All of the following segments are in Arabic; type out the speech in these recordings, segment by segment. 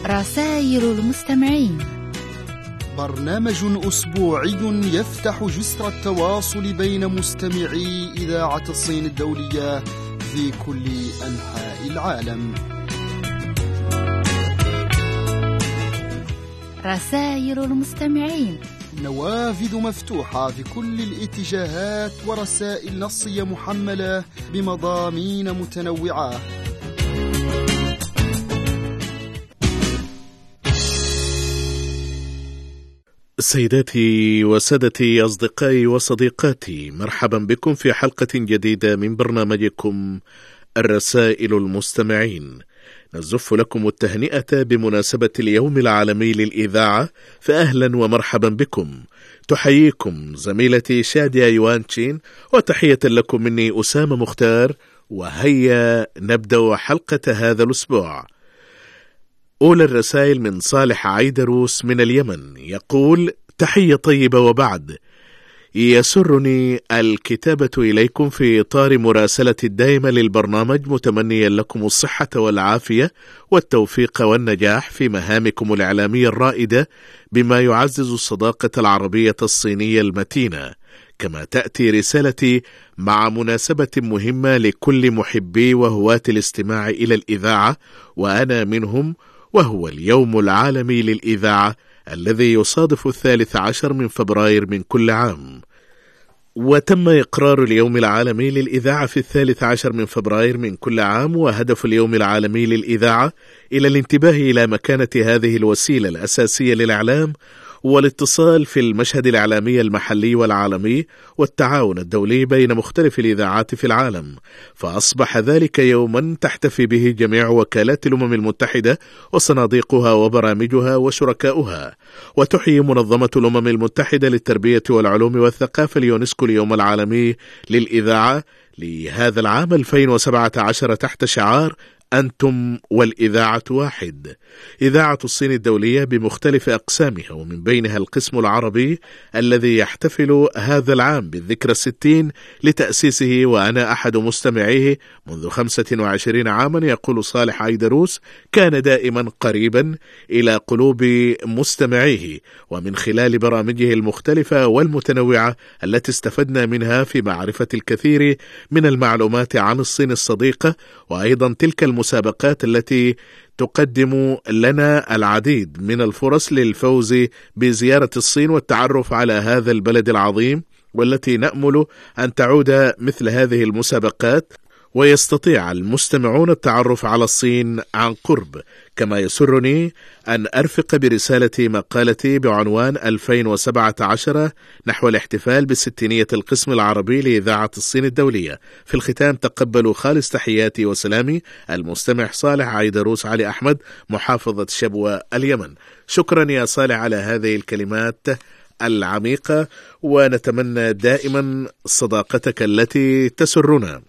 رسائل المستمعين، برنامج أسبوعي يفتح جسر التواصل بين مستمعي إذاعة الصين الدولية في كل أنحاء العالم. رسائل المستمعين، نوافذ مفتوحة في كل الاتجاهات ورسائل نصية محملة بمضامين متنوعة. سيداتي وسادتي، أصدقائي وصديقاتي، مرحبا بكم في حلقة جديدة من برنامجكم الرسائل المستمعين. نزف لكم التهنئة بمناسبة اليوم العالمي للإذاعة، فأهلا ومرحبا بكم. تحييكم زميلتي شادية يوانشين، وتحية لكم مني أسامة مختار. وهيا نبدأ حلقة هذا الأسبوع. أولى الرسائل من صالح عيدروس من اليمن، يقول: تحية طيبة وبعد. يسرني الكتابة إليكم في إطار مراسلتي الدائمة للبرنامج، متمنيا لكم الصحة والعافية والتوفيق والنجاح في مهامكم الإعلامية الرائدة، بما يعزز الصداقة العربية الصينية المتينة. كما تأتي رسالتي مع مناسبة مهمة لكل محبي وهواة الاستماع إلى الإذاعة، وأنا منهم، وهو اليوم العالمي للإذاعة الذي يصادف 13 من فبراير من كل عام. وتم إقرار اليوم العالمي للإذاعة في 13 من فبراير من كل عام، وهدف اليوم العالمي للإذاعة إلى الانتباه إلى مكانة هذه الوسيلة الأساسية للإعلام والاتصال في المشهد الإعلامي المحلي والعالمي، والتعاون الدولي بين مختلف الإذاعات في العالم. فأصبح ذلك يوما تحتفي به جميع وكالات الأمم المتحدة وصناديقها وبرامجها وشركاؤها. وتحيي منظمة الأمم المتحدة للتربية والعلوم والثقافة اليونسكو اليوم العالمي للإذاعة لهذا العام 2017 تحت شعار أنتم والإذاعة واحد. إذاعة الصين الدولية بمختلف أقسامها، ومن بينها القسم العربي الذي يحتفل هذا العام بالذكرى 60 لتأسيسه، وأنا أحد مستمعيه منذ 25 عاما. يقول صالح عيدروس: كان دائما قريبا إلى قلوب مستمعيه، ومن خلال برامجه المختلفة والمتنوعة التي استفدنا منها في معرفة الكثير من المعلومات عن الصين الصديقة، وأيضا تلك المسابقات التي تقدم لنا العديد من الفرص للفوز بزيارة الصين والتعرف على هذا البلد العظيم، والتي نأمل أن تعود مثل هذه المسابقات ويستطيع المستمعون التعرف على الصين عن قرب. كما يسرني أن أرفق برسالة مقالتي بعنوان 2017 نحو الاحتفال بالستينية القسم العربي لإذاعة الصين الدولية. في الختام تقبلوا خالص تحياتي وسلامي، المستمع صالح عيدروس علي أحمد، محافظة شبوة اليمن. شكرا يا صالح على هذه الكلمات العميقة، ونتمنى دائما صداقتك التي تسرنا.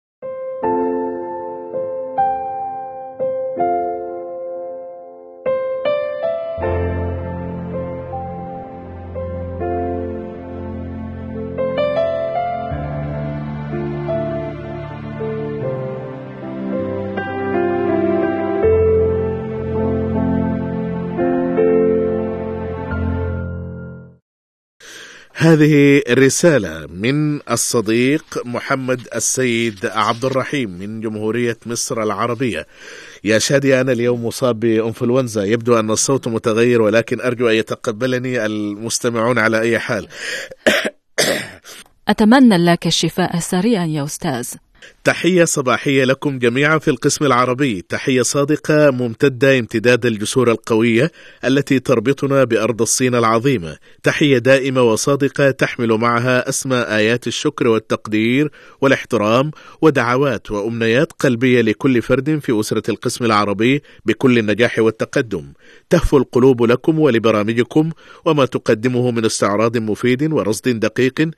هذه الرسالة من الصديق محمد السيد عبد الرحيم من جمهورية مصر العربية. يا شادي، أنا اليوم مصاب بإنفلونزا، يبدو أن الصوت متغير، ولكن أرجو أن يتقبلني المستمعون على أي حال. أتمنى لك الشفاء سريعا يا أستاذ. تحية صباحية لكم جميعا في القسم العربي، تحية صادقة ممتدة امتداد الجسور القوية التي تربطنا بأرض الصين العظيمة. تحية دائمة وصادقة تحمل معها أسمى آيات الشكر والتقدير والاحترام، ودعوات وأمنيات قلبية لكل فرد في أسرة القسم العربي بكل النجاح والتقدم. تهفو القلوب لكم ولبرامجكم وما تقدمه من استعراض مفيد ورصد دقيق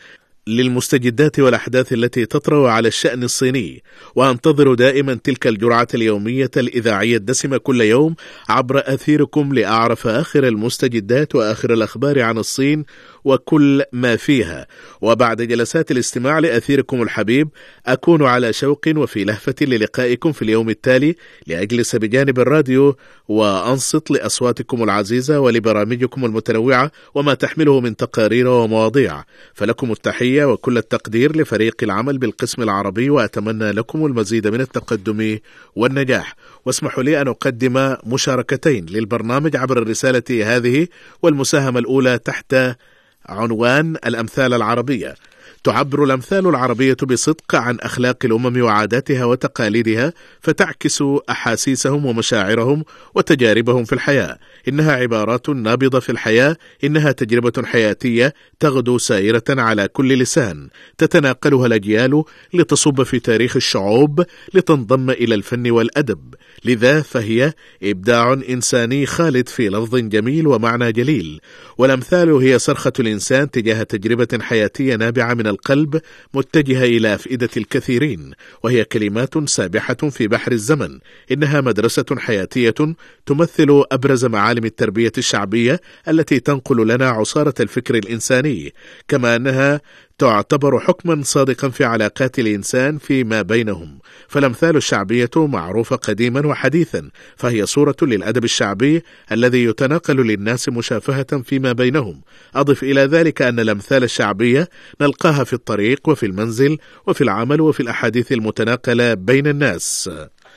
للمستجدات والأحداث التي تطرأ على الشأن الصيني، وأنتظر دائما تلك الجرعة اليومية الإذاعية الدسمة كل يوم عبر أثيركم لأعرف آخر المستجدات وآخر الأخبار عن الصين وكل ما فيها. وبعد جلسات الاستماع لأثيركم الحبيب أكون على شوق وفي لهفة للقائكم في اليوم التالي لأجلس بجانب الراديو وأنصت لأصواتكم العزيزة ولبرامجكم المتنوعة وما تحمله من تقارير ومواضيع. فلكم التحية وكل التقدير لفريق العمل بالقسم العربي، وأتمنى لكم المزيد من التقدم والنجاح. واسمحوا لي أن أقدم مشاركتين للبرنامج عبر الرسالة هذه، والمساهمة الأولى تحت عنوان الأمثال العربية. تعبر الأمثال العربية بصدق عن أخلاق الأمم وعاداتها وتقاليدها، فتعكس أحاسيسهم ومشاعرهم وتجاربهم في الحياة. إنها عبارات نابضة في الحياة، إنها تجربة حياتية تغدو سائرة على كل لسان، تتناقلها الأجيال لتصب في تاريخ الشعوب، لتنضم إلى الفن والأدب. لذا فهي إبداع إنساني خالد في لفظ جميل ومعنى جليل. والأمثال هي صرخة الإنسان تجاه تجربة حياتية نابعة من القلب متجهة إلى أفئدة الكثيرين، وهي كلمات سابحة في بحر الزمن. إنها مدرسة حياتية تمثل أبرز معالم التربية الشعبية التي تنقل لنا عصارة الفكر الإنساني، كما أنها تعتبر حكما صادقا في علاقات الإنسان فيما بينهم. فالأمثال الشعبية معروفة قديما وحديثا، فهي صورة للأدب الشعبي الذي يتناقل للناس مشافهة فيما بينهم. أضف إلى ذلك أن الأمثال الشعبية نلقاها في الطريق وفي المنزل وفي العمل وفي الأحاديث المتناقلة بين الناس.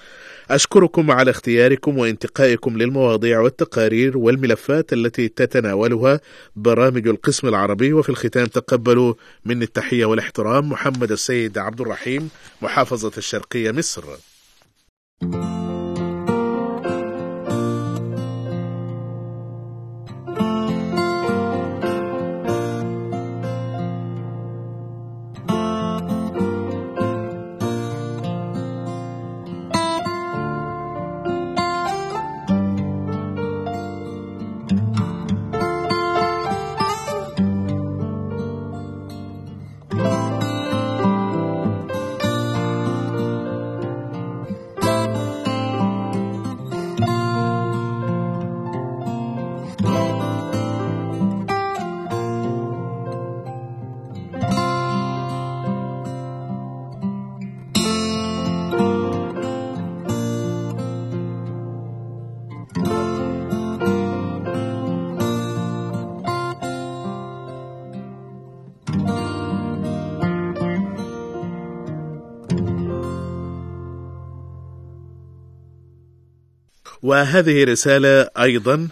أشكركم على اختياركم وانتقائكم للمواضيع والتقارير والملفات التي تتناولها برامج القسم العربي. وفي الختام تقبلوا مني التحية والاحترام. محمد السيد عبد الرحيم، محافظة الشرقية، مصر. وهذه رسالة أيضا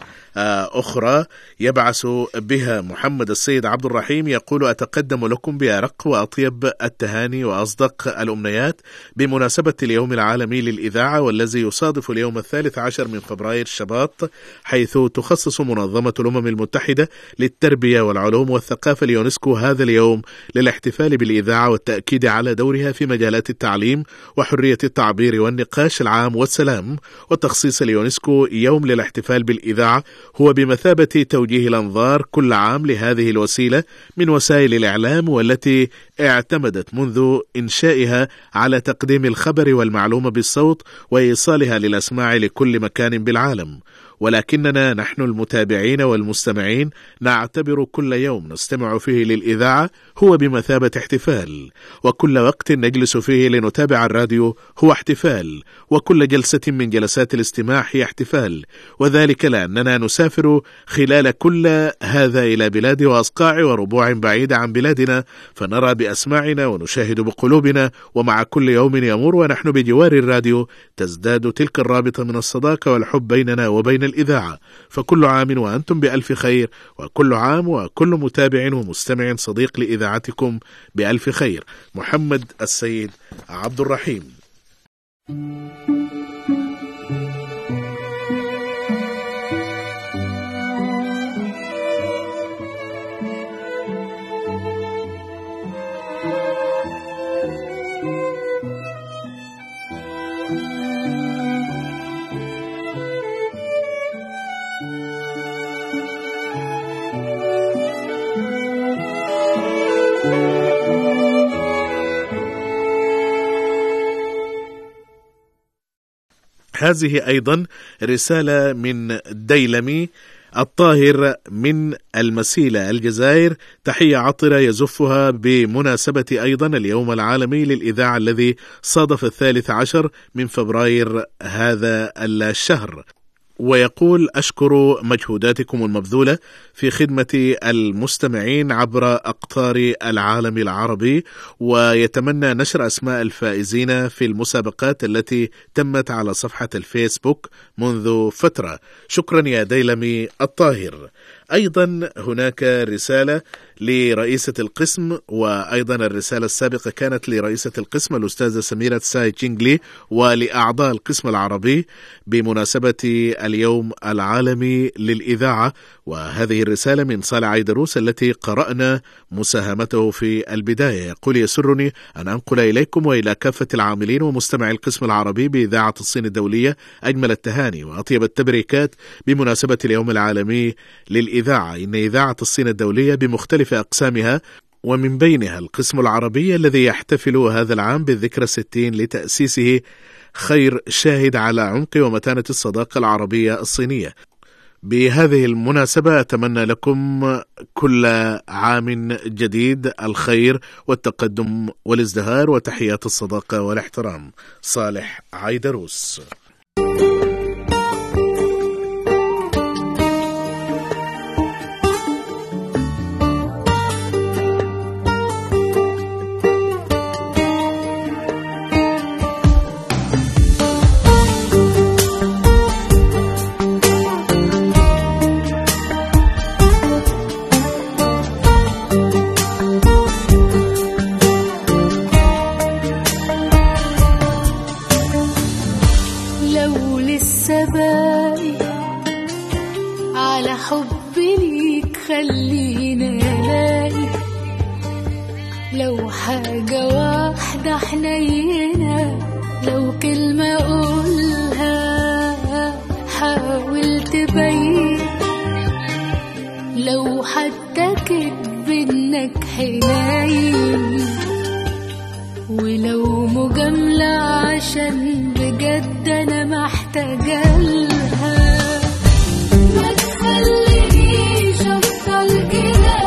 أخرى يبعث بها محمد السيد عبد الرحيم، يقول: أتقدم لكم بأرق وأطيب التهاني وأصدق الأمنيات بمناسبة اليوم العالمي للإذاعة، والذي يصادف اليوم 13 من فبراير شباط، حيث تخصص منظمة الأمم المتحدة للتربية والعلوم والثقافة اليونسكو هذا اليوم للاحتفال بالإذاعة والتأكيد على دورها في مجالات التعليم وحرية التعبير والنقاش العام والسلام. وتخصيص اليونسكو يوم للاحتفال بالإذاعة هو بمثابة توجيه الأنظار كل عام لهذه الوسيلة من وسائل الإعلام، والتي اعتمدت منذ إنشائها على تقديم الخبر والمعلومة بالصوت وإيصالها للأسماع لكل مكان بالعالم. ولكننا نحن المتابعين والمستمعين نعتبر كل يوم نستمع فيه للإذاعة هو بمثابة احتفال، وكل وقت نجلس فيه لنتابع الراديو هو احتفال، وكل جلسة من جلسات الاستماع هي احتفال، وذلك لأننا نسافر خلال كل هذا إلى بلاد وأصقاع وربوع بعيدة عن بلادنا، فنرى بأسماعنا ونشاهد بقلوبنا، ومع كل يوم يمر ونحن بجوار الراديو تزداد تلك الرابطة من الصداقة والحب بيننا وبين الإذاعة. فكل عام وأنتم بألف خير، وكل عام وكل متابع ومستمع صديق لإذاعتكم بألف خير. محمد السيد عبد الرحيم. هذه أيضا رسالة من ديلمي الطاهر من المسيلة الجزائر، تحية عطرة يزفها بمناسبة أيضا اليوم العالمي للإذاعة الذي صادف 13 من فبراير هذا الشهر، ويقول: أشكر مجهوداتكم المبذولة في خدمة المستمعين عبر أقطار العالم العربي، ويتمنى نشر أسماء الفائزين في المسابقات التي تمت على صفحة الفيسبوك منذ فترة. شكرا يا ديلمي الطاهر. أيضا هناك رسالة لرئيسة القسم، وأيضا الرسالة السابقة كانت لرئيسة القسم الأستاذة سميرة ساي جينغلي ولأعضاء القسم العربي بمناسبة اليوم العالمي للإذاعة. وهذه الرسالة من صالح عيدروس التي قرأنا مساهمته في البداية. يقول: يسرني أن أنقل إليكم وإلى كافة العاملين ومستمعي القسم العربي بإذاعة الصين الدولية أجمل التهاني وأطيب التبريكات بمناسبة اليوم العالمي للإذاعة. إن إذاعة الصين الدولية بمختلف أقسامها ومن بينها القسم العربي الذي يحتفل هذا العام بالذكرى 60 لتأسيسه خير شاهد على عمق ومتانة الصداقة العربية الصينية. بهذه المناسبة أتمنى لكم كل عام جديد الخير والتقدم والازدهار، وتحيات الصداقة والاحترام. صالح عيدروس. لو حاجة واحدة حنينة، لو كلمة أقولها حاول تبين، لو حتى كدب إنك حنين، ولو مجاملة عشان بجد أنا محتاجة لها. ما تخلينيش أفضل كده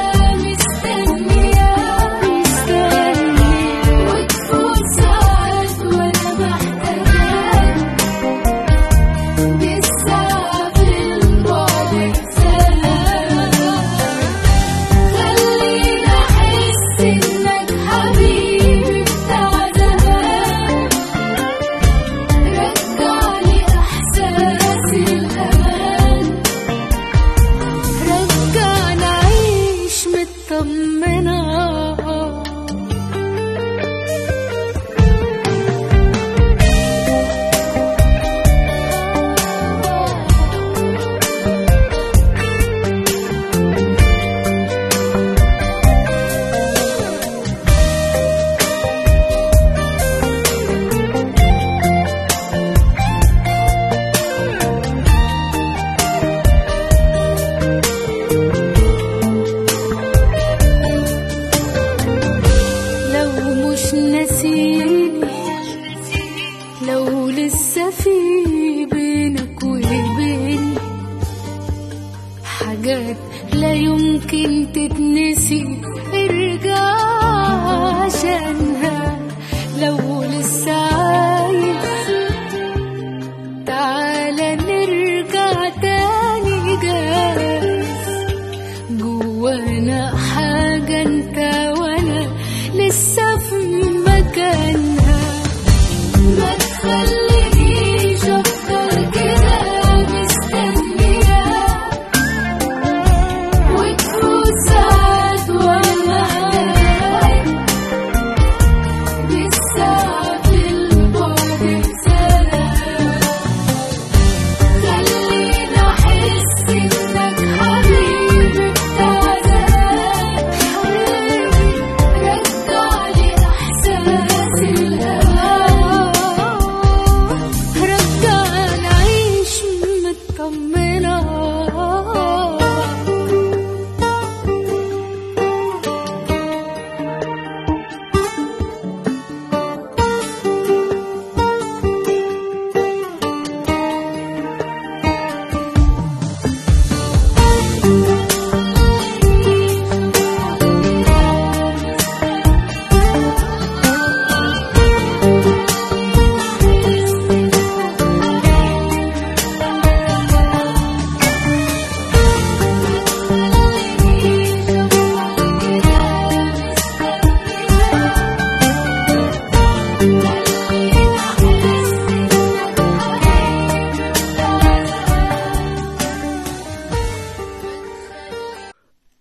لا يمكن تتنسي، ارجع عشانها. لو لسه عايز تعالى نرجع تاني، جايز جوانا حاجة انت وانا لسه في مكانها. ما تخلينيش افكر كده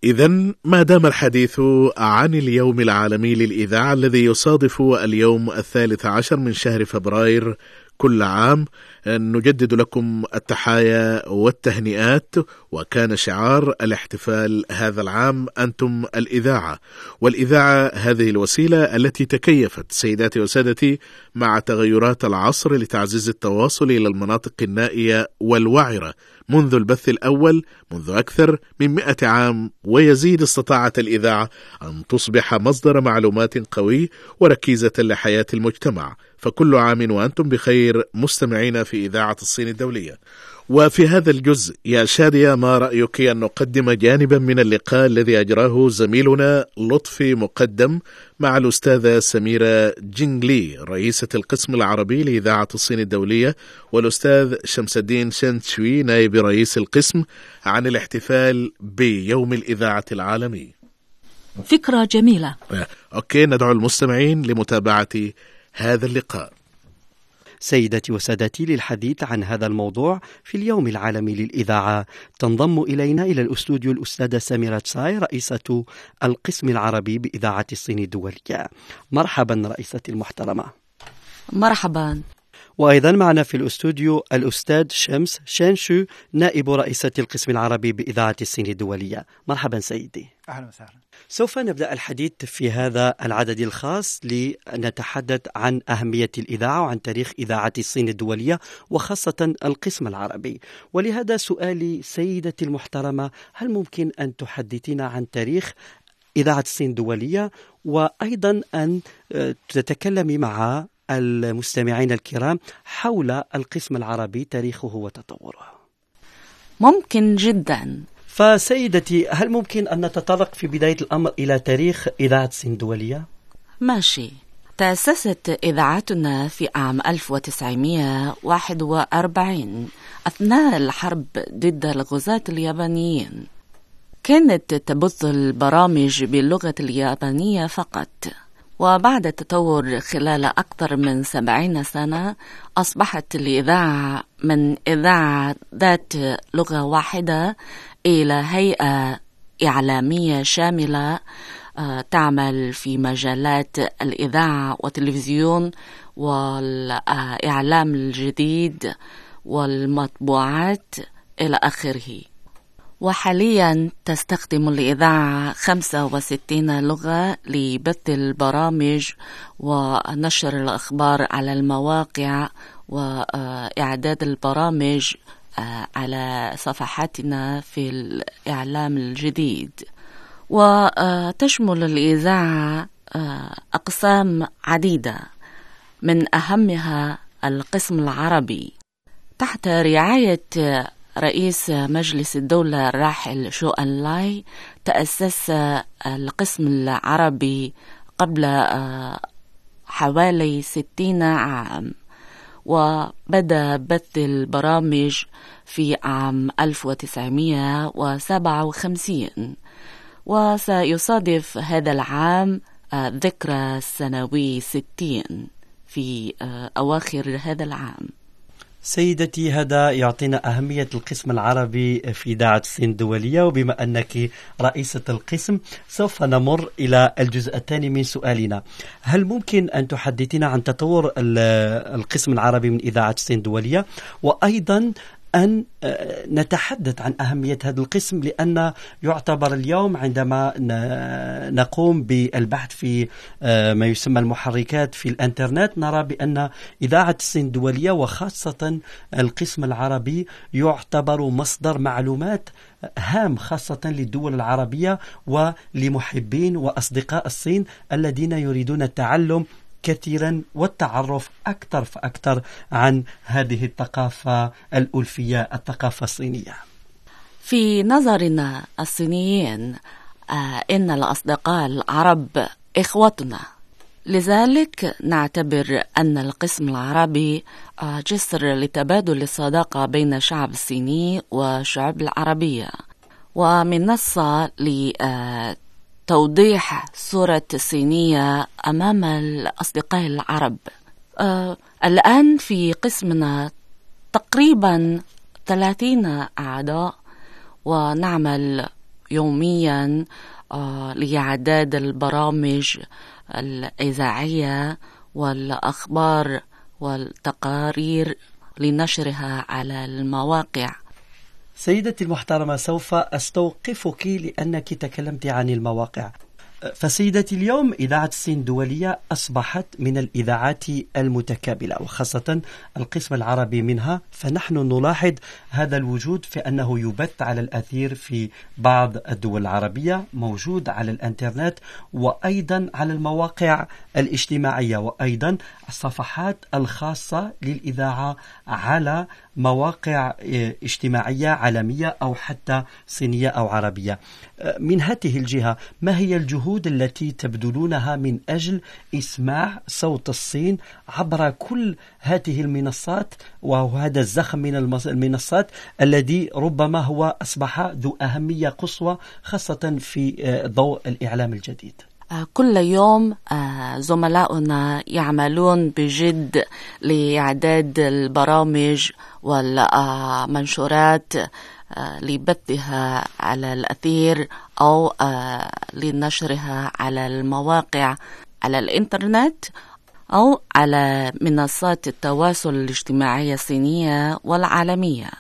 إذن ما دام الحديث عن اليوم العالمي للإذاعة الذي يصادف اليوم 13 من شهر فبراير كل عام، نجدد لكم التحايا والتهنئات. وكان شعار الاحتفال هذا العام أنتم الإذاعة، والإذاعة هذه الوسيلة التي تكيفت سيداتي وسادتي مع تغيرات العصر لتعزيز التواصل إلى المناطق النائية والوعرة منذ البث الأول منذ أكثر من 100 عام، ويزيد استطاعت الإذاعة أن تصبح مصدر معلومات قوي وركيزة لحياة المجتمع. فكل عام وأنتم بخير مستمعين في إذاعة الصين الدولية. وفي هذا الجزء يا شادية، ما رأيك أن نقدم جانبا من اللقاء الذي أجراه زميلنا لطفي مقدم مع الأستاذة سميرة جينغلي رئيسة القسم العربي لإذاعة الصين الدولية، والأستاذ شمس الدين شنشوي نائب رئيس القسم، عن الاحتفال بيوم الإذاعة العالمي؟ فكرة جميلة. أوكي، ندعو المستمعين لمتابعة هذا اللقاء. سيدتي وسادتي، للحديث عن هذا الموضوع في اليوم العالمي للإذاعة تنضم إلينا إلى الأستوديو الأستاذة سميرة تساي رئيسة القسم العربي بإذاعة الصين الدولية. مرحبا رئيستي المحترمة. مرحبا. وأيضا معنا في الأستوديو الأستاذ شمس شانشو نائب رئيسة القسم العربي بإذاعة الصين الدولية. مرحبا سيدي. أهلا وسهلا. سوف نبدأ الحديث في هذا العدد الخاص لنتحدث عن أهمية الإذاعة وعن تاريخ إذاعة الصين الدولية وخاصة القسم العربي. ولهذا سؤالي سيدتي المحترمة، هل ممكن أن تحدثينا عن تاريخ إذاعة الصين الدولية، وأيضا أن تتكلمي مع المستمعين الكرام حول القسم العربي تاريخه وتطوره؟ ممكن جدا. فسيدتي، هل ممكن أن نتطرق في بداية الأمر إلى تاريخ إذاعة الصين الدولية؟ ماشي. تأسست إذاعتنا في عام 1941 أثناء الحرب ضد الغزاة اليابانيين. كانت تبث البرامج باللغة اليابانية فقط، وبعد التطور خلال أكثر من 70 سنة أصبحت الإذاعة من إذاعة ذات لغة واحدة إلى هيئة إعلامية شاملة تعمل في مجالات الإذاعة والتلفزيون والإعلام الجديد والمطبوعات إلى آخره. وحاليا تستخدم الإذاعة 65 لغة لبث البرامج ونشر الأخبار على المواقع وإعداد البرامج على صفحاتنا في الإعلام الجديد. وتشمل الإذاعة أقسام عديدة، من أهمها القسم العربي تحت رعاية رئيس مجلس الدولة الراحل شو أن لاي. تأسس القسم العربي قبل حوالي 60 عام، وبدأ بث البرامج في عام 1957، وسيصادف هذا العام ذكرى السنوي 60 في أواخر هذا العام. سيدتي، هذا يعطينا أهمية القسم العربي في إذاعة الصين الدولية، وبما أنك رئيسة القسم سوف نمر إلى الجزء الثاني من سؤالنا. هل ممكن أن تحدثينا عن تطور القسم العربي من إذاعة الصين الدولية، وأيضا أن نتحدث عن أهمية هذا القسم، لأن يعتبر اليوم عندما نقوم بالبحث في ما يسمى المحركات في الإنترنت نرى بأن إذاعة الصين الدولية وخاصة القسم العربي يعتبر مصدر معلومات هام خاصة للدول العربية ولمحبين وأصدقاء الصين الذين يريدون التعلم كثيرا والتعرف أكثر فأكثر عن هذه الثقافة الألفية، الثقافة الصينية. في نظرنا الصينيين إن الأصدقاء العرب إخوتنا، لذلك نعتبر أن القسم العربي جسر لتبادل الصداقة بين الشعب الصيني والشعوب العربية، ومنصة توضيح صورة الصينية أمام الأصدقاء العرب. الآن في قسمنا تقريبا 30 أعضاء، ونعمل يوميا لإعداد البرامج الإذاعية والأخبار والتقارير لنشرها على المواقع. سيدتي المحترمة، سوف أستوقفك لأنك تكلمت عن المواقع. فسيدتي، اليوم إذاعة الصين الدولية أصبحت من الإذاعات المتكاملة، وخاصة القسم العربي منها، فنحن نلاحظ هذا الوجود في أنه يبث على الأثير في بعض الدول العربية، موجود على الإنترنت وأيضا على المواقع الاجتماعية، وأيضا الصفحات الخاصة للإذاعة على مواقع اجتماعية عالمية أو حتى صينية أو عربية. من هذه الجهة، ما هي الجهود التي تبذلونها من أجل إسماع صوت الصين عبر كل هذه المنصات، وهذا الزخم من المنصات الذي ربما هو أصبح ذو أهمية قصوى خاصة في ضوء الإعلام الجديد؟ كل يوم زملاؤنا يعملون بجد لإعداد البرامج والمنشورات لبثها على الأثير أو لنشرها على المواقع على الإنترنت أو على منصات التواصل الاجتماعي الصينية والعالمية.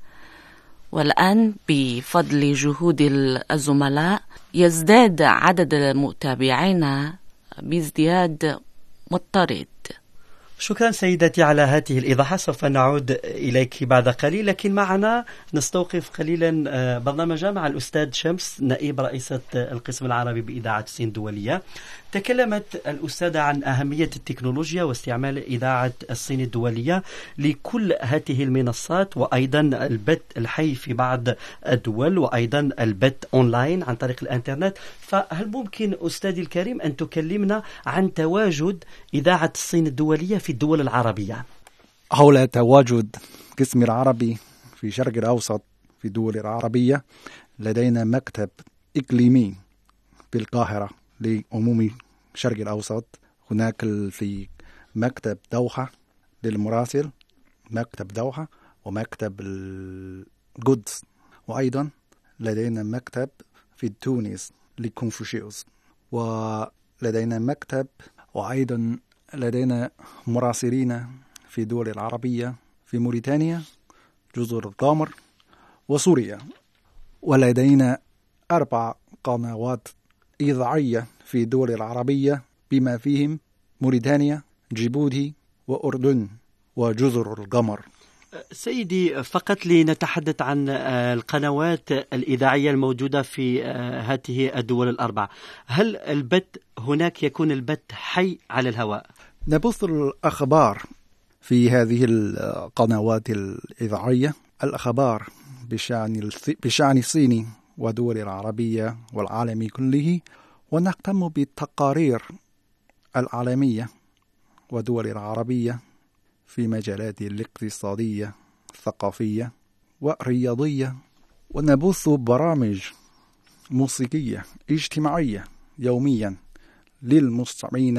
والآن بفضل جهود الزملاء يزداد عدد المتابعين بازدياد مضطرد. شكرا سيدتي على هذه الإيضاحات. سوف نعود إليك بعد قليل، لكن معنا نستوقف قليلا برنامج مع الأستاذ شمس، نائب رئيسة القسم العربي بإذاعة الصين الدولية. تكلمت الأستاذة عن أهمية التكنولوجيا واستعمال إذاعة الصين الدولية لكل هذه المنصات، وأيضا البث الحي في بعض الدول، وأيضا البث أونلاين عن طريق الإنترنت. فهل ممكن أستاذي الكريم أن تكلمنا عن تواجد إذاعة الصين الدولية في الدول العربية؟ حول تواجد قسم العربي في الشرق الأوسط في الدول العربية، لدينا مكتب إقليمي في القاهرة لعموم الشرق الأوسط. هناك في مكتب دوحة للمراسل، مكتب دوحة ومكتب القدس، وأيضا لدينا مكتب في تونس لكونفوشيوس، ولدينا مكتب، وأيضا لدينا مراسلين في الدول العربية في موريتانيا، جزر القمر وسوريا. ولدينا 4 قنوات إذاعية في الدول العربية بما فيهم موريتانيا، جيبوتي وأردن وجزر القمر. سيدي، فقط لنتحدث عن القنوات الإذاعية الموجودة في هذه الدول ال4، هل البث هناك يكون البث حي على الهواء؟ نبث الأخبار في هذه القنوات الإذاعية، الأخبار بشأن الصين ودول العربية والعالم كله، ونهتم بالتقارير العالمية ودول العربية في مجالات الاقتصادية، الثقافية والرياضية، ونبث برامج موسيقية اجتماعية يوميا للمستمعين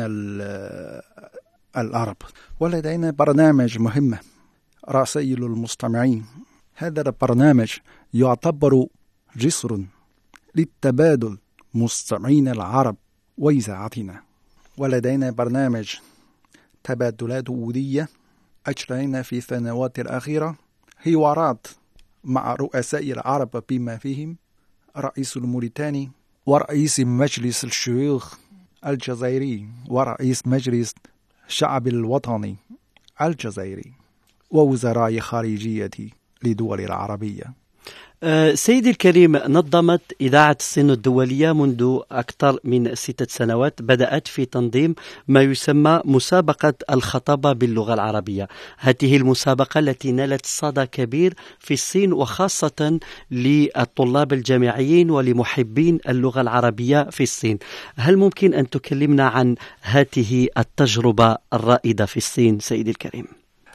العرب. ولدينا برنامج مهم، رسائل المستمعين. هذا البرنامج يعتبر جسر للتبادل مستمعين العرب وإذاعتنا. ولدينا برنامج تبادلات ودية، أجرينا في السنوات الأخيرة حوارات مع رؤساء العرب بما فيهم رئيس الموريتاني ورئيس مجلس الشيوخ الجزائري ورئيس مجلس الشعب الوطني الجزائري ووزراء خارجية لدول العربية. سيدي الكريم، نظمت إذاعة الصين الدولية منذ أكثر من 6 سنوات، بدأت في تنظيم ما يسمى مسابقة الخطابة باللغة العربية. هذه المسابقة التي نالت صدى كبير في الصين، وخاصة للطلاب الجامعيين ولمحبين اللغة العربية في الصين. هل ممكن أن تكلمنا عن هذه التجربة الرائدة في الصين سيدي الكريم؟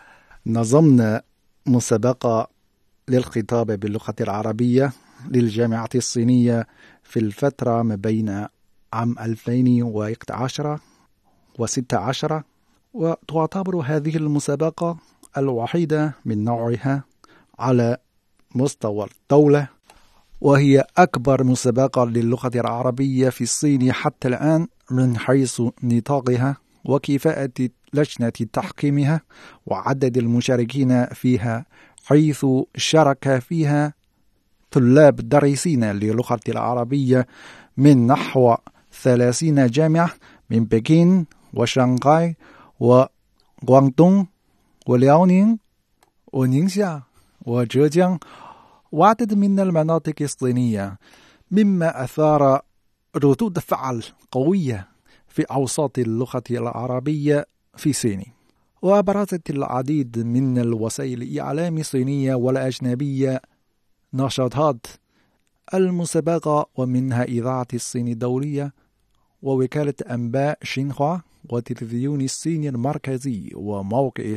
نظمنا مسابقة للخطاب باللغة العربية للجامعة الصينية في الفترة ما بين عام 2011 و16، وتعتبر هذه المسابقة الوحيدة من نوعها على مستوى الدولة، وهي أكبر مسابقة للغة العربية في الصين حتى الآن من حيث نطاقها وكفاءة لجنة تحكيمها وعدد المشاركين فيها، حيث شارك فيها طلاب دارسين للغة العربية من نحو 30 جامعة من بكين وشنغهاي وغواندونغ ولياونينغ ونينشا وجيجيانغ وعدد من المناطق الصينية، مما أثار ردود فعل قوية في أوساط اللغة العربية في الصين. وأبرزت العديد من الوسائل الإعلام الصينية والأجنبية نشاطات المسابقة، ومنها إذاعة الصين الدولية ووكالة أنباء شينخوا وتلفزيون الصين المركزي وموقع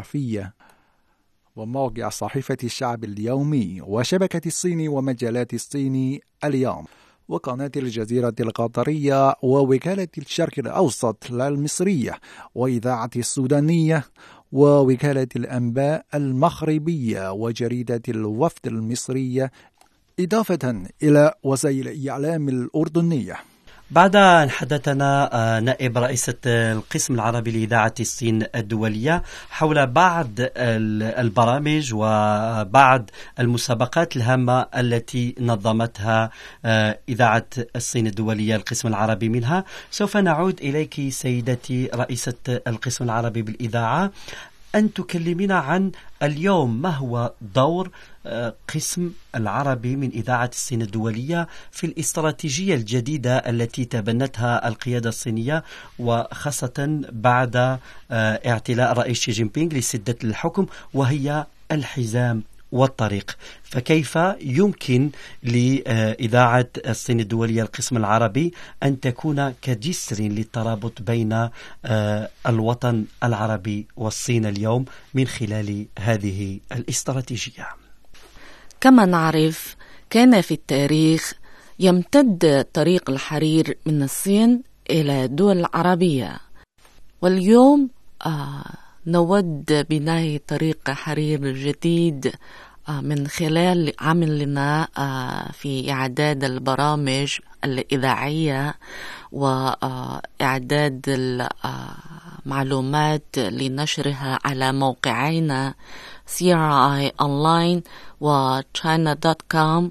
صحيفة الشعب اليومي وشبكة الصين ومجلات الصين اليوم وقناة الجزيرة القطرية ووكالة الشرق الأوسط المصرية وإذاعة السودانية ووكالة الأنباء المغربية وجريدة الوفد المصرية، إضافة إلى وسائل الإعلام الأردنية. بعد أن حدثنا نائب رئيسة القسم العربي لإذاعة الصين الدولية حول بعض البرامج وبعض المسابقات الهامة التي نظمتها إذاعة الصين الدولية القسم العربي منها، سوف نعود إليك سيدتي رئيسة القسم العربي بالإذاعة أن تكلمينا عن اليوم ما هو دور قسم العربي من إذاعة الصين الدولية في الاستراتيجية الجديدة التي تبنتها القيادة الصينية، وخاصة بعد اعتلاء الرئيس شي جين بينغ لسدة الحكم، وهي الحزام والطريق. فكيف يمكن لإذاعة الصين الدولية القسم العربي أن تكون كجسر للترابط بين الوطن العربي والصين اليوم من خلال هذه الاستراتيجية؟ كما نعرف، كان في التاريخ يمتد طريق الحرير من الصين إلى الدول العربية، واليوم نود بناء طريق حرير جديد من خلال عملنا في إعداد البرامج الإذاعية وإعداد المعلومات لنشرها على موقعينا CRI Online و China.com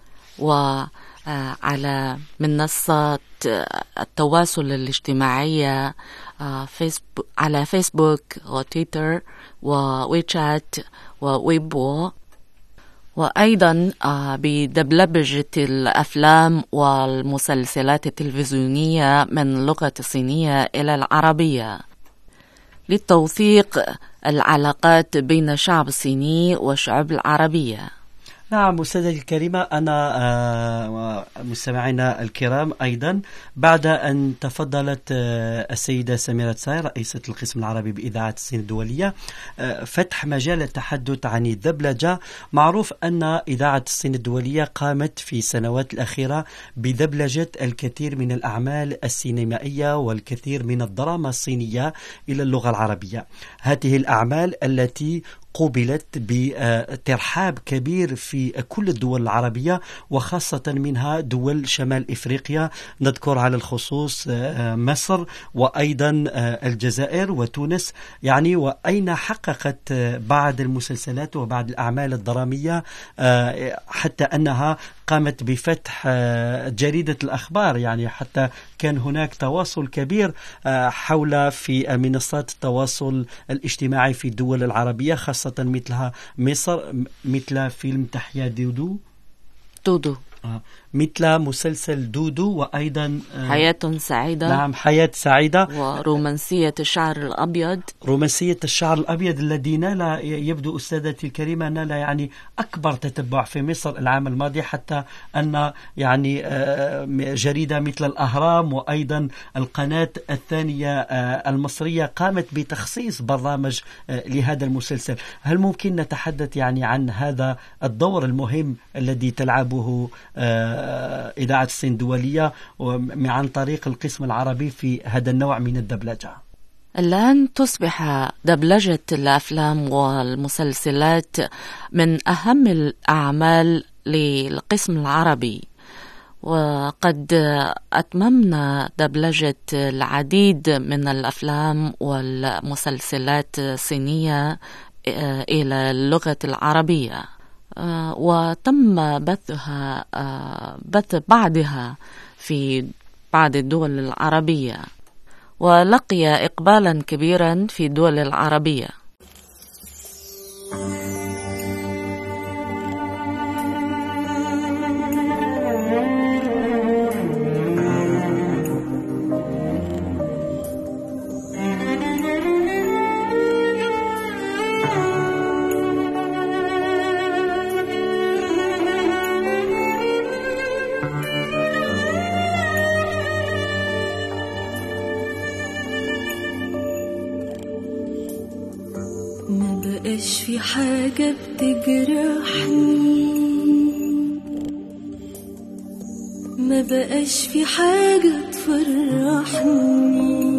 وعلى منصات التواصل الاجتماعية على فيسبوك وتويتر وويتشات وويبو، وأيضا بدبلجة الأفلام والمسلسلات التلفزيونية من اللغة الصينية إلى العربية لتوثيق العلاقات بين الشعب الصيني والشعوب العربية. نعم سيدتي الكريمة، أنا مستمعينا الكرام أيضا بعد أن تفضلت السيدة سميرة تساي رئيسة القسم العربي بإذاعة الصين الدولية فتح مجال التحدث عن الدبلجة. معروف أن إذاعة الصين الدولية قامت في السنوات الأخيرة بدبلجة الكثير من الأعمال السينمائية والكثير من الدراما الصينية إلى اللغة العربية. هذه الأعمال التي قوبلت بترحاب كبير في كل الدول العربية وخاصة منها دول شمال إفريقيا، نذكر على الخصوص مصر وأيضا الجزائر وتونس، يعني وأين حققت بعض المسلسلات وبعض الأعمال الدرامية حتى أنها قامت بفتح جريدة الأخبار، يعني حتى كان هناك تواصل كبير حول في منصات التواصل الاجتماعي في الدول العربية خاصة مثلها مصر، مثل فيلم تحيا دودو مثل مسلسل دودو وأيضا حياة سعيدة. نعم حياة سعيدة ورومانسية الشعر الأبيض. رومانسية الشعر الأبيض الذي نال يبدو أستاذتي الكريمة نال يعني أكبر تتبع في مصر العام الماضي، حتى أن يعني جريدة مثل الأهرام وأيضا القناة الثانية المصرية قامت بتخصيص برنامج لهذا المسلسل. هل ممكن نتحدث يعني عن هذا الدور المهم الذي تلعبه إذاعة الصين الدولية عن طريق القسم العربي في هذا النوع من الدبلجة؟ الآن تصبح دبلجة الأفلام والمسلسلات من أهم الأعمال للقسم العربي، وقد أتممنا دبلجة العديد من الأفلام والمسلسلات الصينية إلى اللغة العربية، وتم بث بعضها في بعض الدول العربية، ولقي إقبالا كبيرا في الدول العربية. مبقاش في حاجة بتجرحني، مبقاش في حاجة تفرحني،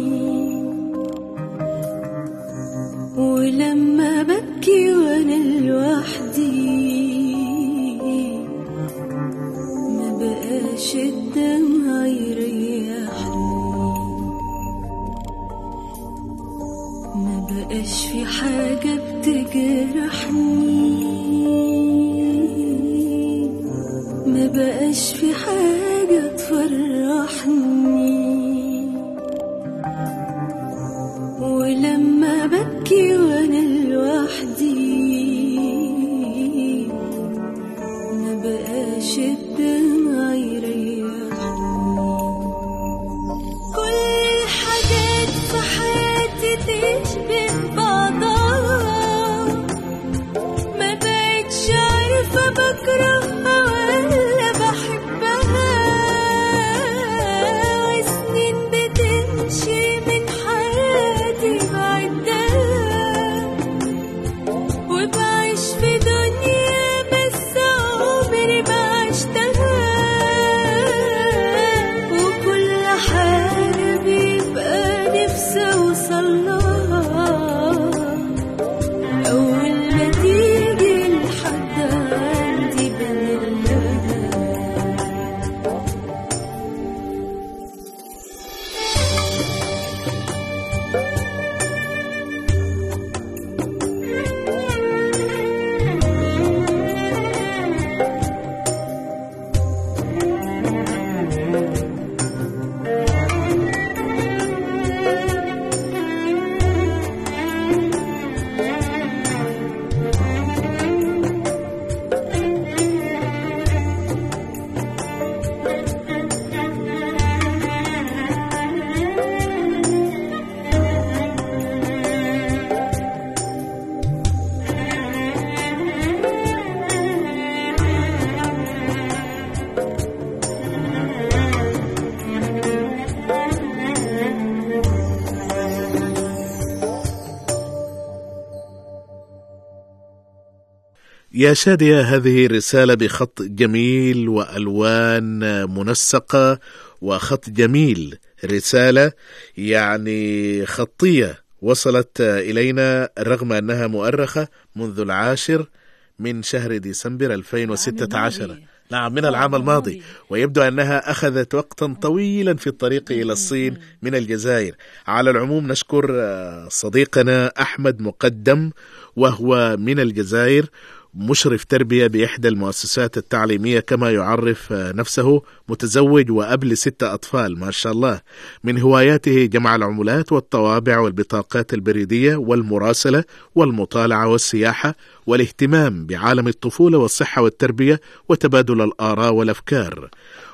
ولما ببكي وانا لوحدي مبقاش الدمع يريحني، مبقاش في حاجة بتجرحني، مبقاش في حاجة تفرحني، ولما ببكي وانا لوحدي مبقاش الدمع يريحني. كل الحاجات في حياتي تشبه بعضها، ما بقتش عارفة بكرهها ولا بحبها، وسنين بتمشي من حياتي بعدها، وبعيش في دنيا بس عمري ما عشتها، وكل حاجة بيبقى نفسي أوصلها، أول ما تيجي لحد عندي بنلها. يا شادية، هذه رسالة بخط جميل وألوان منسقة وخط جميل، رسالة يعني خطية وصلت إلينا رغم أنها مؤرخة منذ 10 من شهر ديسمبر 2016. نعم، من العام الماضي، ويبدو أنها أخذت وقتا طويلا في الطريق إلى الصين من الجزائر. على العموم نشكر صديقنا أحمد مقدم، وهو من الجزائر، مشرف تربية بإحدى المؤسسات التعليمية، كما يعرف نفسه، متزوج وأب ل6 أطفال ما شاء الله. من هواياته جمع العملات والطوابع والبطاقات البريدية والمراسلة والمطالعة والسياحة والاهتمام بعالم الطفولة والصحة والتربية وتبادل الآراء والأفكار.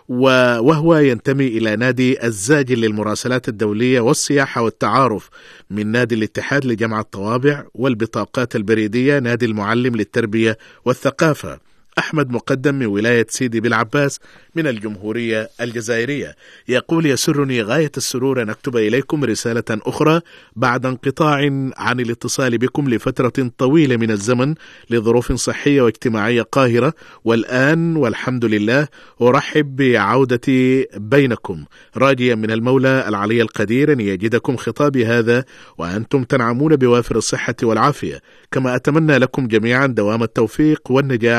وهو ينتمي إلى نادي الزاجل للمراسلات الدولية والسياحة والتعارف من نادي الاتحاد لجمع الطوابع والبطاقات البريدية، نادي المعلم للتربية والثقافة. أحمد مقدم من ولاية سيدي بالعباس من الجمهورية الجزائرية، يقول: يسرني غاية السرور أن أكتب إليكم رسالة أخرى بعد انقطاع عن الاتصال بكم لفترة طويلة من الزمن لظروف صحية واجتماعية قاهرة، والآن والحمد لله أرحب بعودتي بينكم، راجيا من المولى العلي القدير أن يجدكم خطابي هذا وأنتم تنعمون بوافر الصحة والعافية، كما أتمنى لكم جميعا دوام التوفيق والنجاح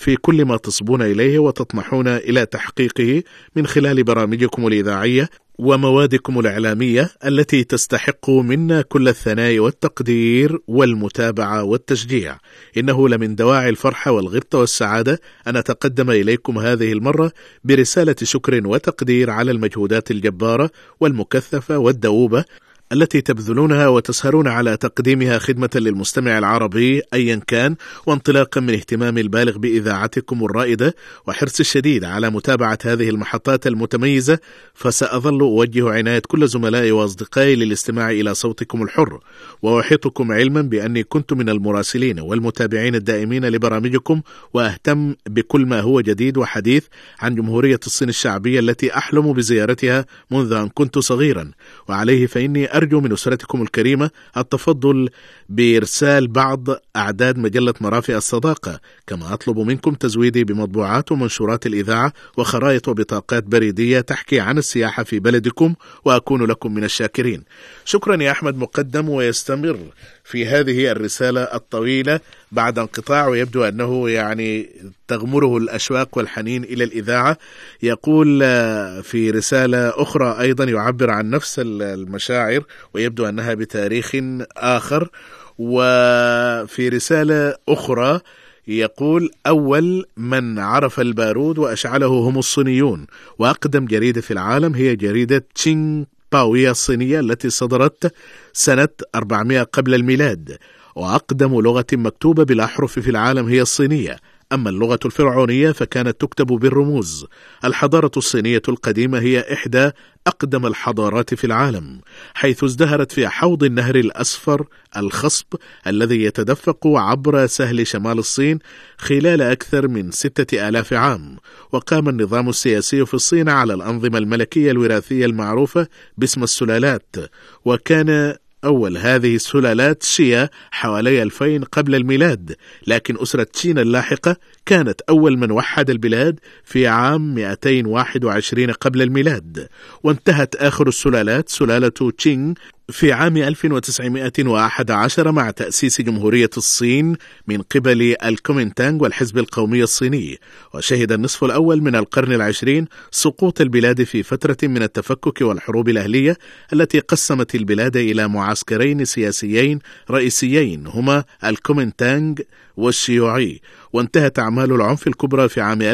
في كل ما تصبون إليه وتطمحون إلى تحقيقه من خلال برامجكم الإذاعية وموادكم الإعلامية التي تستحق منا كل الثناء والتقدير والمتابعة والتشجيع. إنه لمن دواعي الفرحة والغبطة والسعادة أن أتقدم إليكم هذه المرة برسالة شكر وتقدير على المجهودات الجبارة والمكثفة والدؤوبة التي تبذلونها وتسهرون على تقديمها خدمة للمستمع العربي أيا كان، وانطلاقا من اهتمام البالغ بإذاعتكم الرائدة وحرص الشديد على متابعة هذه المحطات المتميزة، فسأظل أوجه عناية كل زملائي وأصدقائي للاستماع إلى صوتكم الحر، وأحيطكم علما بأني كنت من المراسلين والمتابعين الدائمين لبرامجكم، وأهتم بكل ما هو جديد وحديث عن جمهورية الصين الشعبية التي أحلم بزيارتها منذ أن كنت صغيرا. وعليه فإني أرجو من أسرتكم الكريمة التفضل بإرسال بعض أعداد مجلة مرافئ الصداقة، كما أطلب منكم تزويدي بمطبوعات ومنشورات الإذاعة وخرائط وبطاقات بريدية تحكي عن السياحة في بلدكم، وأكون لكم من الشاكرين. شكرا يا أحمد مقدم. ويستمر في هذه الرسالة الطويلة بعد انقطاع، ويبدو أنه يعني تغمره الأشواق والحنين إلى الإذاعة. يقول في رسالة أخرى أيضا يعبر عن نفس المشاعر، ويبدو أنها بتاريخ آخر. وفي رسالة أخرى يقول: أول من عرف البارود وأشعله هم الصينيون، وأقدم جريدة في العالم هي جريدة تشينغ باوية الصينية التي صدرت سنة 400 قبل الميلاد، وأقدم لغة مكتوبة بالأحرف في العالم هي الصينية. أما اللغة الفرعونية فكانت تكتب بالرموز. الحضارة الصينية القديمة هي إحدى أقدم الحضارات في العالم، حيث ازدهرت في حوض النهر الأصفر الخصب الذي يتدفق عبر سهل شمال الصين خلال أكثر من 6000 عام. وقام النظام السياسي في الصين على الأنظمة الملكية الوراثية المعروفة باسم السلالات، وكان أول هذه السلالات شيا حوالي 2000 قبل الميلاد، لكن أسرة تشين اللاحقة كانت أول من وحد البلاد في عام 221 قبل الميلاد. وانتهت آخر السلالات سلالة تشينغ في عام 1911 مع تأسيس جمهورية الصين من قبل الكومينتانغ والحزب القومي الصيني. وشهد النصف الأول من القرن العشرين سقوط البلاد في فترة من التفكك والحروب الأهلية التي قسمت البلاد إلى معسكرين سياسيين رئيسيين هما الكومينتانغ والشيوعي. وانتهت أعمال العنف الكبرى في عام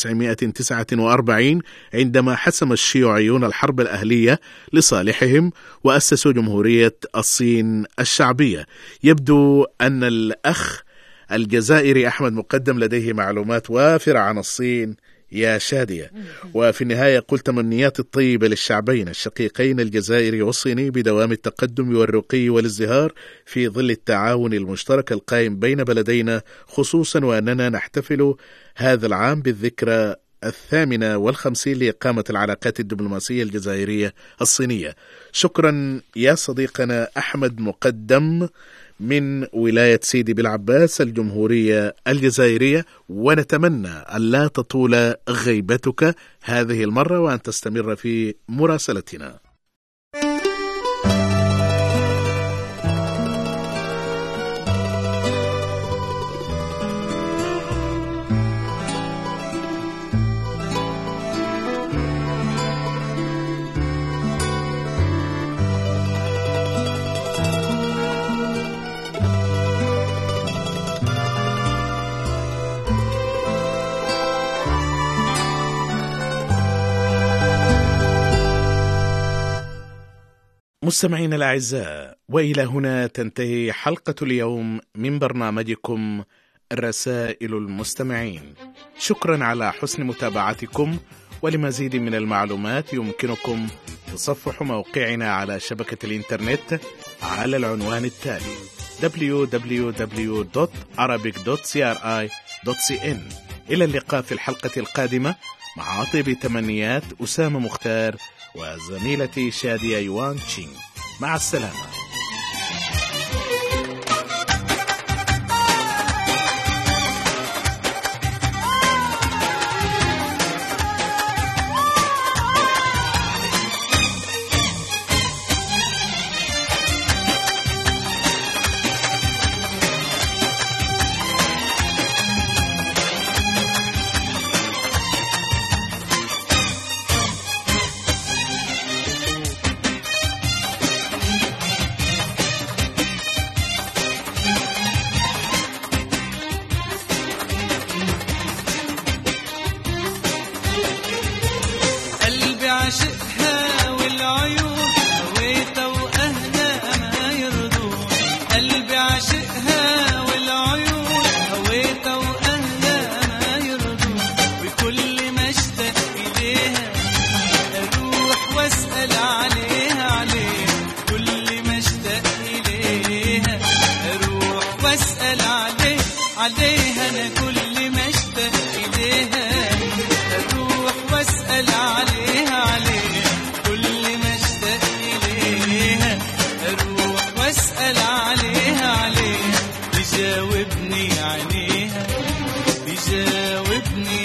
1949 عندما حسم الشيوعيون الحرب الأهلية لصالحهم وأسسوا جمهورية الصين الشعبية. يبدو أن الأخ الجزائري أحمد مقدم لديه معلومات وافرة عن الصين يا شادية. وفي النهاية قلت تمنيات الطيبة للشعبين الشقيقين الجزائري والصيني بدوام التقدم والرقي والازدهار في ظل التعاون المشترك القائم بين بلدينا، خصوصا وأننا نحتفل هذا العام بالذكرى 58 لإقامة العلاقات الدبلوماسية الجزائرية الصينية. شكرا يا صديقنا أحمد مقدم من ولاية سيدي بالعباس الجمهورية الجزائرية، ونتمنى أن لا تطول غيبتك هذه المرة وأن تستمر في مراسلتنا. مستمعين الأعزاء، وإلى هنا تنتهي حلقة اليوم من برنامجكم رسائل المستمعين. شكرا على حسن متابعتكم، ولمزيد من المعلومات يمكنكم تصفح موقعنا على شبكة الإنترنت على العنوان التالي www.arabic.cri.cn. إلى اللقاء في الحلقة القادمة مع أطيب تمنيات أسامة مختار وزميلتي شادية يوان تشينغ. مع السلامة.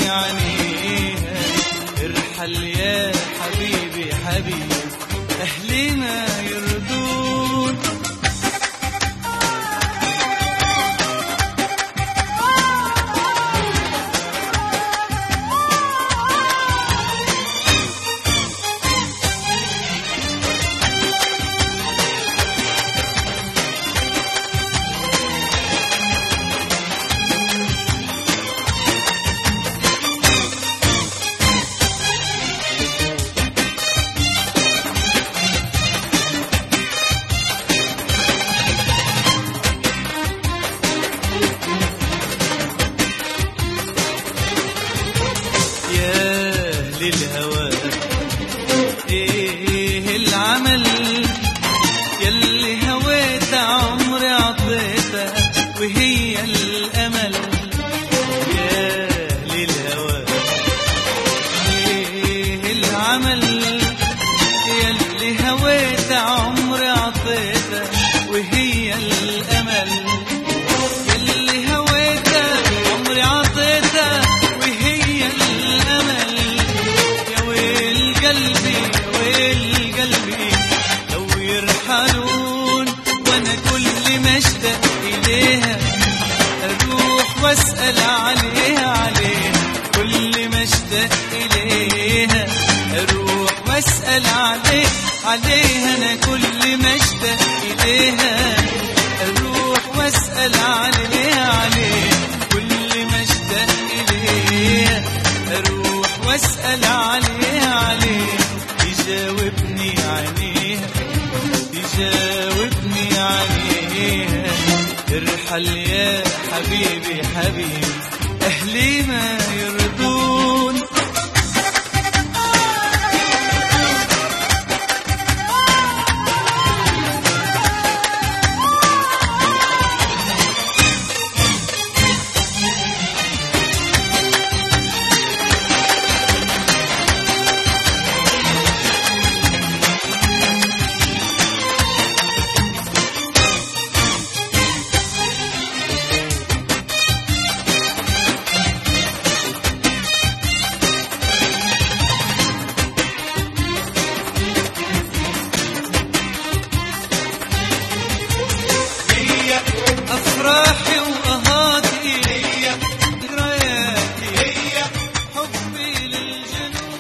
عينيها. ارحل يا حبيبي حبيبي أهلي ما يردون. للهوى ايه العمل يلي هويت عمري عطيتها وهي الامل. يا للهوى ايه العمل يلي هويت عمري عطيتها وهي الامل. يلي هويت عمري عطيتها وهي الامل. قلبي والقلبي لو يرحلون وانا كل ما اشتاق اليها اروح واسال عليها كل ما اشتاق اليها اروح واسال عليها انا كل ما اشتاق اليها اروح واسال عليها كل ما اشتاق اليها اروح واسال عليها يجاوبني عينيها يجاوبني عينيها. ارحل يا حبيبي حبيبي أهلي ما يردون. أفراحي وأهاتي ذكرياتي حبي للجنون.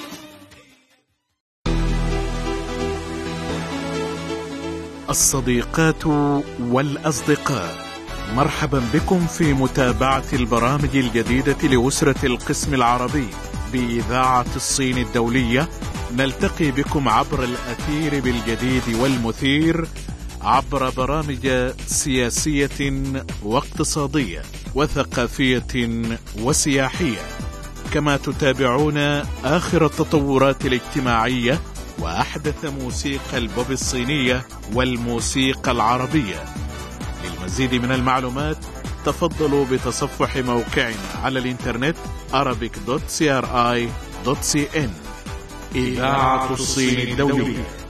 الصديقات والأصدقاء، مرحبا بكم في متابعة البرامج الجديدة لأسرة القسم العربي بإذاعة الصين الدولية. نلتقي بكم عبر الأثير بالجديد والمثير، عبر برامج سياسية واقتصادية وثقافية وسياحية، كما تتابعون آخر التطورات الاجتماعية وأحدث موسيقى البوب الصينية والموسيقى العربية. للمزيد من المعلومات تفضلوا بتصفح موقعنا على الإنترنت arabic.cri.cn. إذاعة الصين الدولية.